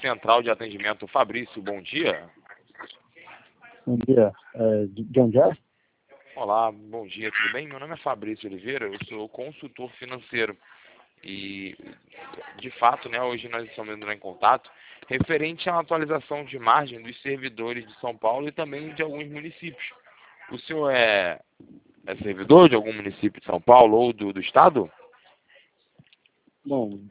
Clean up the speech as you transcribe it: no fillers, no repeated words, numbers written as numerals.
Central de Atendimento. Fabrício, bom dia. Bom dia. De onde é? Olá, bom dia, tudo bem? Meu nome é Fabrício Oliveira, eu sou consultor financeiro e, de fato, né, hoje nós estamos entrando em contato referente à atualização de margem dos servidores de São Paulo e também de alguns municípios. O senhor é servidor de algum município de São Paulo ou do estado? Bom,